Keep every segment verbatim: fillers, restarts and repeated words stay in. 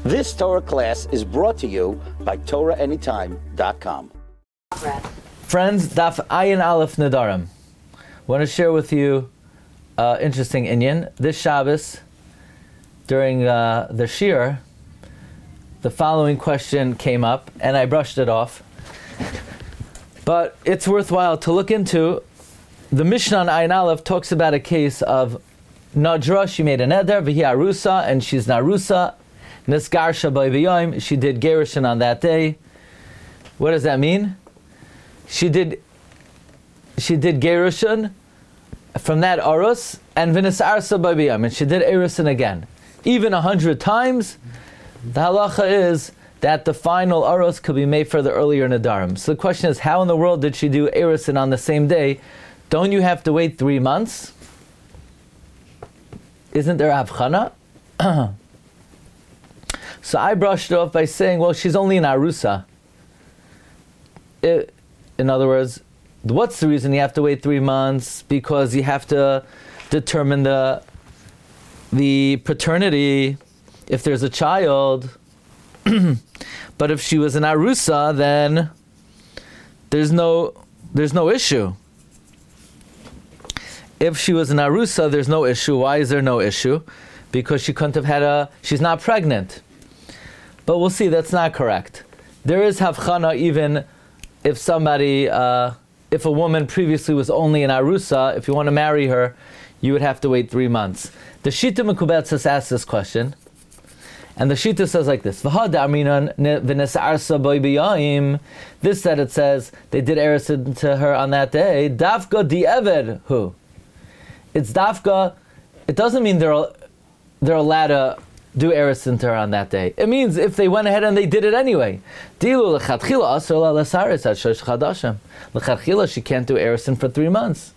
This Torah class is brought to you by Torah Anytime dot com. Friends, Daf Ayin Aleph Nadarim. I want to share with you an uh, interesting inyan. This Shabbos, during uh, the Shir, the following question came up, and I brushed it off. But it's worthwhile to look into. The Mishnah on Ayin Aleph talks about a case of Nadra, she made a neder, v'hi arusa, and she's narusa. Nisgarsha by v'yom, she did gerushin on that day. What does that mean? She did she did gerushin from that arus, and v'nisarsa by v'yom, and she did erusin again. Even a hundred times, the halacha is that the final arus could be made for the earlier nadarim. So the question is, how in the world did she do erusin on the same day? Don't you have to wait three months? Isn't there avchana? So I brushed it off by saying, well, she's only an arusa. It, in other words, what's the reason you have to wait three months? Because you have to determine the the paternity if there's a child. But if she was an arusa, then there's no there's no issue. If she was an arusa, there's no issue. Why is there no issue? Because she couldn't have had a, she's not pregnant. But we'll see, that's not correct. There is havchana even if somebody, uh, if a woman previously was only an arusa, if you want to marry her, you would have to wait three months. The Shita Mekubetzes asks this question, and the Shita says like this, this that it says, they did erusin to her on that day, dafka di'eved hu. It's dafka, it doesn't mean they're they're allowed to do erusin to her on that day. It means if they went ahead and they did it anyway. Dilu lechatchila asur la lasaris at shosh chadashim. Lechatchila, she can't do erusin for three months.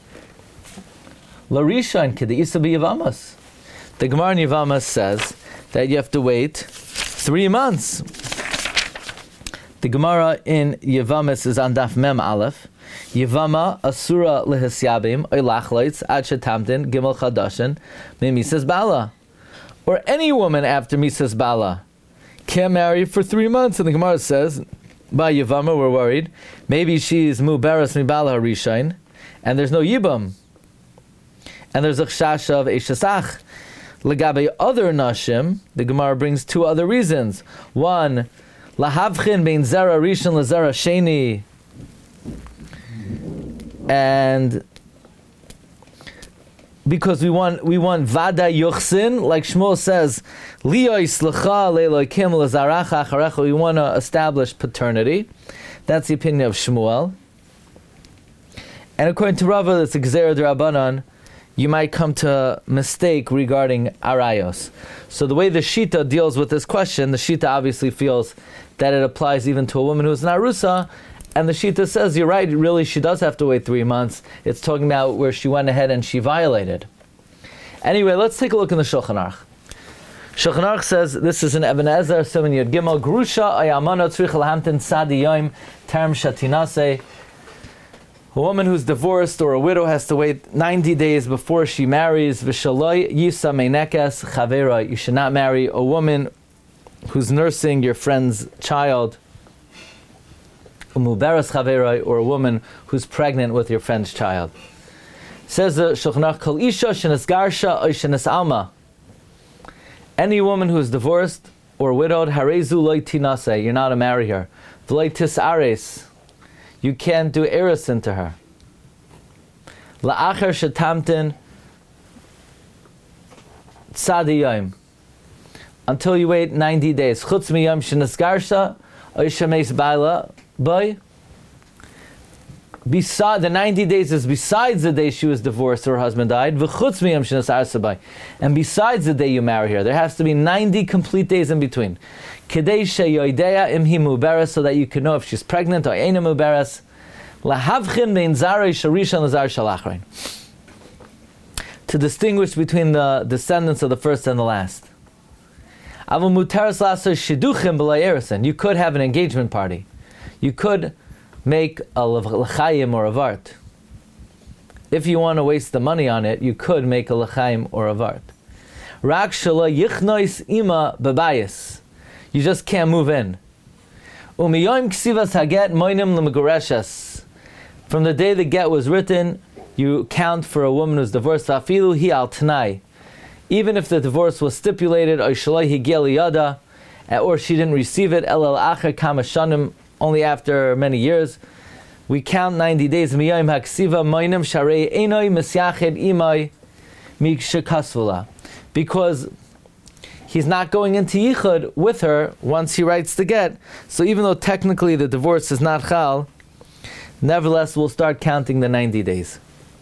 Larishan k'deisa b'Yevamas. The Gemara in Yevamas says that you have to wait three months. The Gemara in Yevamas is on Daf Mem Aleph. Yevama asura lehisyabim oilachloitz ad shetamdin gimel chadashin mimisas bala. Or any woman after misas bala can't marry for three months. And the Gemara says, by Yevama we're worried, maybe she's muberas mibala harishain, and there's no yibam. And there's a chashash of eshasach. Legabe other nashim, the Gemara brings two other reasons. One, lahavchin bein zera rishon lezera sheni, and because we want we want vada yuchsin, like Shmuel says, liyoy slecha leilokim lezaracha acharecha. We want to establish paternity. That's the opinion of Shmuel. And according to Rava, it's a gzera d'Rabbanan. You might come to mistake regarding arayos. So the way the Shita deals with this question, the Shita obviously feels that it applies even to a woman who's an arusa, and the Shita says, you're right, really she does have to wait three months. It's talking about where she went ahead and she violated. Anyway, let's take a look in the Shulchan Aruch. Shulchan Aruch says, this is in Eben Ezer, seven Yud Gimel, Grusha ayamana tzrich lahamtin sadi yom term shatinase. A woman who's divorced or a widow has to wait ninety days before she marries. V'shaloi yisa meinekes chavera. You should not marry a woman who's nursing your friend's child. Umuberas chavera, or a woman who's pregnant with your friend's child. Says the Shulchan Aruch, Kol isha shenes garsha oy shenes alma. Any woman who is divorced or widowed, harezu loy tinase. You're not to marry her. V'loy tisares. You can't do erusin to her. La'acher shetamtin tzadi yom. Until you wait ninety days. Chutz miyom shenesgarsha oy shemes baila boy. Beside the ninety days is besides the day she was divorced or her husband died. V'chutz miyom shenesarsa bay. And besides the day you marry her, there has to be ninety complete days in between. Kedei sheyoidea im hi muberes, so that you can know if she's pregnant or eina muberes. Lahavchin bein zarei sharishan lazar shalachrein. To distinguish between the descendants of the first and the last. Avul muteres laser shiduchim b'lay erusin. You could have an engagement party. You could make a l'chaim or a vart. If you want to waste the money on it, you could make a l'chaim or a vart. Rak shelo yichnois ima bebayis. You just can't move in. Umiyoim ksivas haget moinim l'megoreshes. From the day the get was written, you count for a woman who's divorced. Afilu hi al tanai. Even if the divorce was stipulated, or she didn't receive it, only after many years, we count ninety days. Because he's not going into yichud with her once he writes the get. So even though technically the divorce is not chal, nevertheless we'll start counting the ninety days.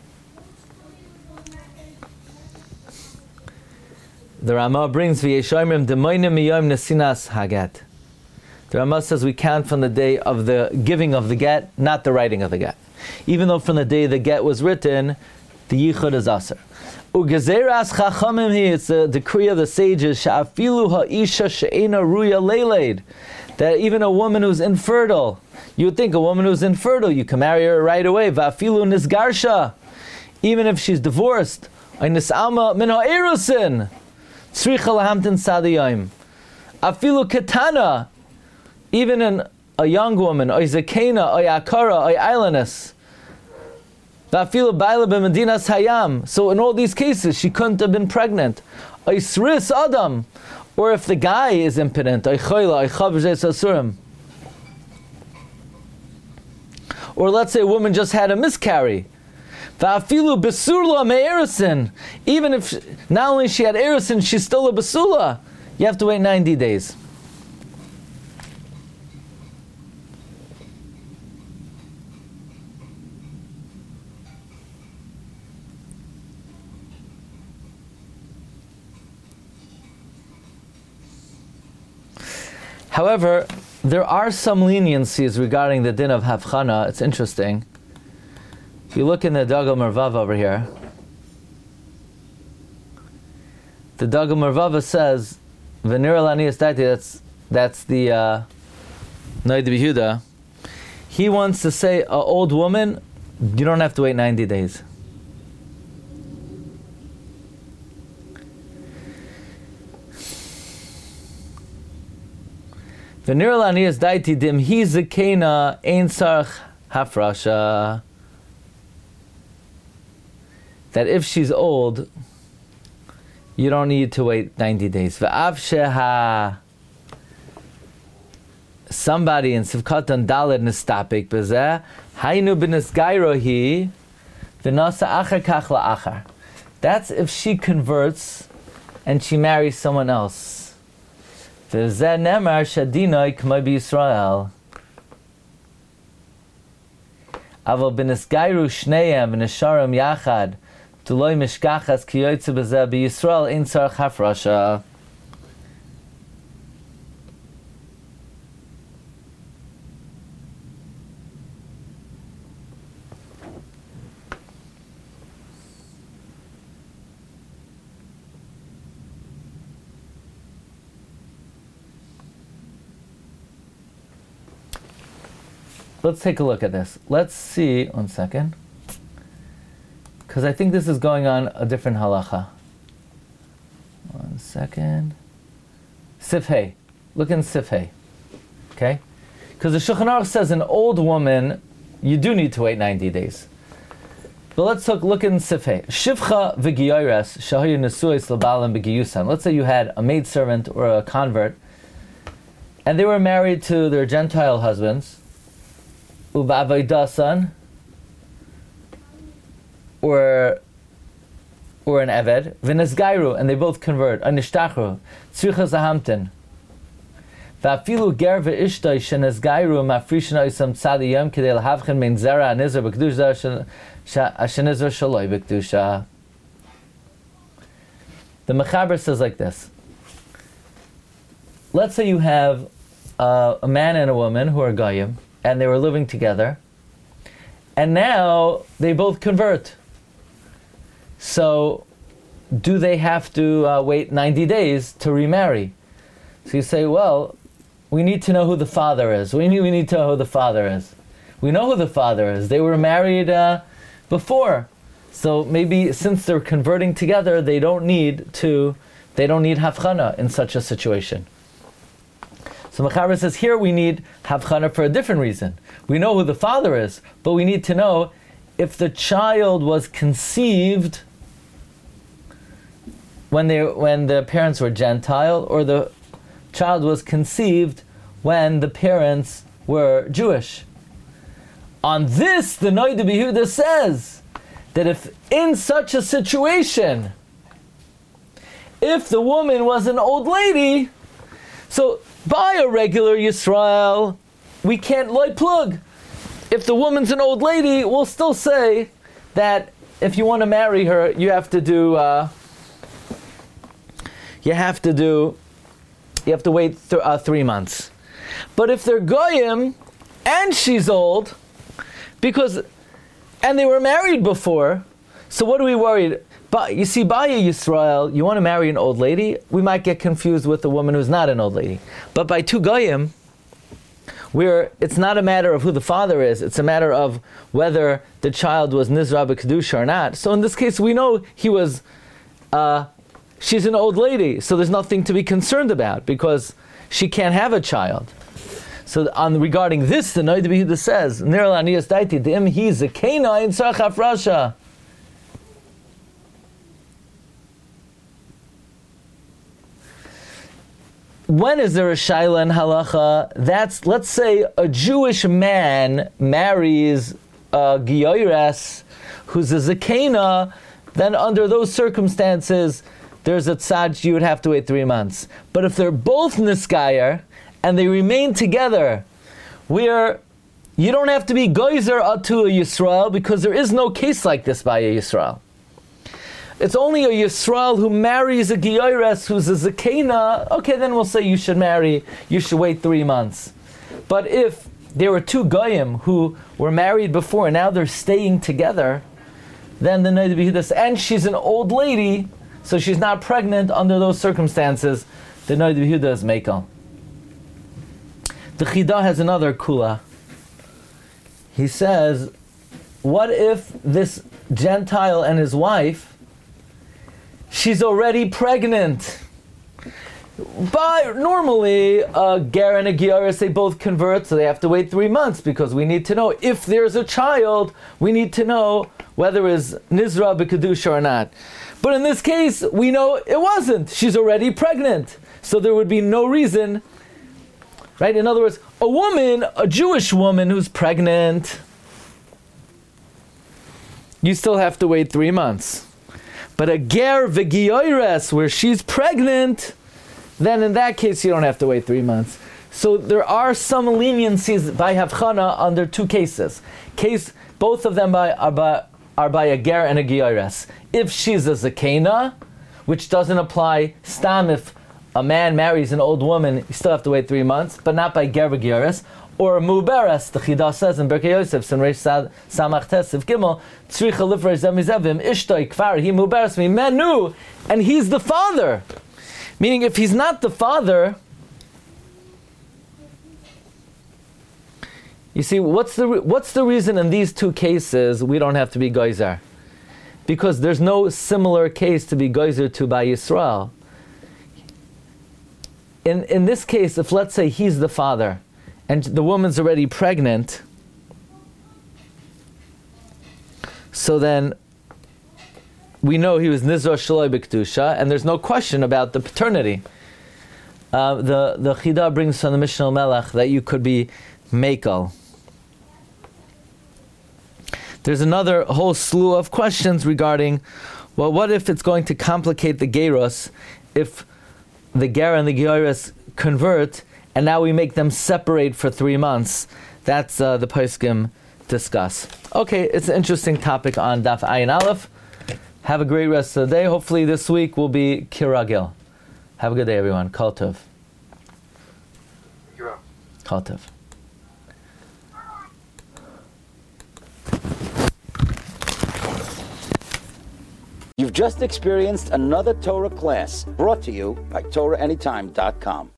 The Ramah brings v'yeshoimrim demoinim miyom nesinas haget. The Ramah says we count from the day of the giving of the get, not the writing of the get. Even though from the day the get was written, the yichud is aser. Ugezeras chachamim hi, it's a decree of the sages, sha'afilu ha'isha she'ena ruya leiled, that even a woman who's infertile, you would think a woman who's infertile, you can marry her right away. Va'afilu nisgarsha, even if she's divorced, ay nis'alma min ha'erusin, tzricha lahamtin sadiyayim. Afilu ketana, even in a young woman, oy zekena, oy akara, oy ailanis. Vafilu baila b'medinas hayam. So in all these cases, she couldn't have been pregnant. Oy sris adam, or if the guy is impotent, oy choyla, oy chavzes asurim. Or let's say a woman just had a miscarry. Va'afilu besurla me'erisin. Even if she, not only she had erisin, she's still a besula. You have to wait ninety days. However, there are some leniencies regarding the din of havchana. It's interesting. If you look in the Dagel Mervava over here, the Dagel Mervava says, "V'nir alanias dati." That's that's the uh, Noid B'Yehuda. He wants to say, an old woman, you don't have to wait ninety days. V'nir alanias dati dim hi zekena ein sarach hafrasha. That if she's old, you don't need to wait ninety days. V'av sheha, somebody in Sivkatan Daled nistapik b'zeh, haynu b'nisgairo hi, v'nasa achar kach la'achar. That's if she converts and she marries someone else. V'zeh nemar shadinoi k'may b'Yisrael. Aval b'nisgairu shneim v'nisharim yachad, Tuloy mishkachas ki yoytze b'zeh b'Yisrael ein tzarech hafrasha. Let's take a look at this. Let's see, one second. Because I think this is going on a different halacha. One second. Sifhei. Look in Sifhei. Okay? Because the Shulchan Aruch says an old woman, you do need to wait ninety days. But let's look, look in Sifhei. Shivcha v'giyoyres shahayu nesuis l'balam b'giyusan. Let's say you had a maidservant or a convert, and they were married to their Gentile husbands, u'ba'avaydasan, or or an Eved, v'nesgairu, and they both convert, anishtachru, tzricha zahamtin. V'afilu ger v'ishtoi shenesgairu mafrishin oisam tzadi yom k'dei l'havchen mein zera anizar b'kedusha ashenizar shaloi b'kedusha. The Mechaber says like this. Let's say you have uh, a man and a woman who are goyim, and they were living together, and now they both convert. So, do they have to uh, wait ninety days to remarry? So you say, well, we need to know who the father is. We need, we need to know who the father is. We know who the father is. They were married uh, before. So maybe since they're converting together, they don't need to, they don't need havchana in such a situation. So Mechaber says here we need Havchana for a different reason. We know who the father is, but we need to know if the child was conceived when they when the parents were Gentile, or the child was conceived when the parents were Jewish. On this, the Noda B'Yehuda says that if in such a situation, if the woman was an old lady, so by a regular Yisrael, we can't loy plug. If the woman's an old lady, we'll still say that if you want to marry her, you have to do, uh, you have to do, you have to wait th- uh, three months. But if they're goyim and she's old, because, and they were married before, so what are we worried? But you see, by a Yisrael, you want to marry an old lady, we might get confused with a woman who's not an old lady. But by two goyim, where it's not a matter of who the father is, it's a matter of whether the child was Nizra B'Kedusha or not. So in this case, we know he was, uh, she's an old lady, so there's nothing to be concerned about, because she can't have a child. So on regarding this, the Noda B'Yehuda says, Ner L'Aniyas Daiti, D'im Hi Zekena in Tzarech Hafrasha. When is there a shaila in halacha? That's, let's say, a Jewish man marries a Giyoires who's a Zekena, then under those circumstances, there's a tzad, you would have to wait three months. But if they're both Niskayer, and they remain together, where you don't have to be Geyser Atu a Yisrael, because there is no case like this by a Yisrael. It's only a Yisrael who marries a Giyoires who's a Zekena, okay, then we'll say you should marry, you should wait three months. But if there were two Goyim who were married before, and now they're staying together, then the Noda B'Yehuda says, and she's an old lady, so she's not pregnant under those circumstances, the Noda B'Yehuda is Mekel. The Chida has another kula. He says, what if this Gentile and his wife, she's already pregnant? But normally, a ger and a giyaris, they both convert, so they have to wait three months, because we need to know if there's a child, we need to know whether it's Nizra B'Kedusha or not. But in this case, we know it wasn't. She's already pregnant. So there would be no reason. Right? In other words, a woman, a Jewish woman who's pregnant, you still have to wait three months. But a ger v'giyoires, where she's pregnant, then in that case you don't have to wait three months. So there are some leniencies by Havchana under two cases. Case, both of them by, are, by, are by a ger and a giyoires. If she's a zakena, which doesn't apply stam if a man marries an old woman, you still have to wait three months, but not by ger v'giyoris. Or muberes, the Chida says in Berkei Yosef, Sinreish Samach Tesiv Gimel, Tzricha Lifrei Zemizevim, Ishtoi Kfar, he muberes mi menu, and he's the father. Meaning, if he's not the father, you see, what's the re- what's the reason in these two cases we don't have to be geyser? Because there's no similar case to be geyser to by Yisrael. In in this case, if let's say he's the father, and the woman's already pregnant, so then we know he was Nizra Shaloi B'Kedusha, and there's no question about the paternity. Uh, the the Chida brings from the Mishnah Melech that you could be Mekel. There's another whole slew of questions regarding, well, what if it's going to complicate the Geros if the Ger and the Geros convert, and now we make them separate for three months? That's uh, the Poskim discuss. Okay, it's an interesting topic on Daf Ayin Aleph. Have a great rest of the day. Hopefully this week will be Kiragil. Have a good day, everyone. Kol Tov. Kol Tov. You've just experienced another Torah class brought to you by Torah Anytime dot com.